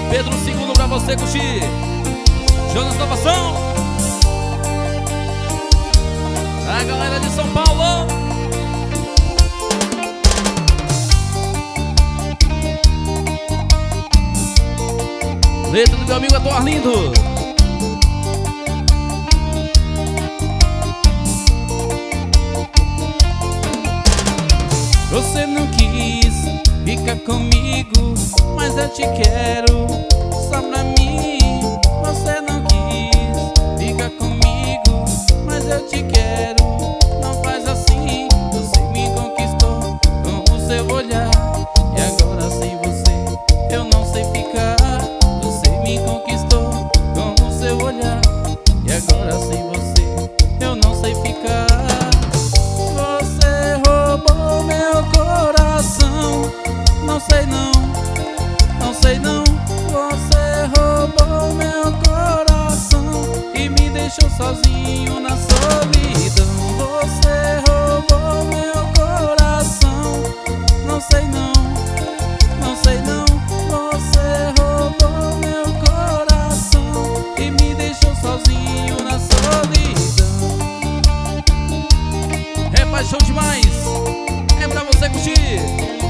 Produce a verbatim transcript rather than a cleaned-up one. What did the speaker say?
Pedro segundo pra você curtir. Jonas Inovação. A galera de São Paulo. Letra do meu amigo Edu Arlindo. Você não quis ficar comigo, mas eu te quero só pra mim. Você não quis ficar comigo, mas eu te quero. Não faz assim, você me conquistou com o seu olhar, e agora sem você eu não sei ficar. Você me conquistou com o seu olhar, e agora sem você eu não sei ficar. Você roubou meu coração, não sei não, não sei não. Você roubou meu coração e me deixou sozinho na solidão. Você roubou meu coração, não sei não, não sei não. Você roubou meu coração e me deixou sozinho na solidão. É paixão demais. É pra você curtir.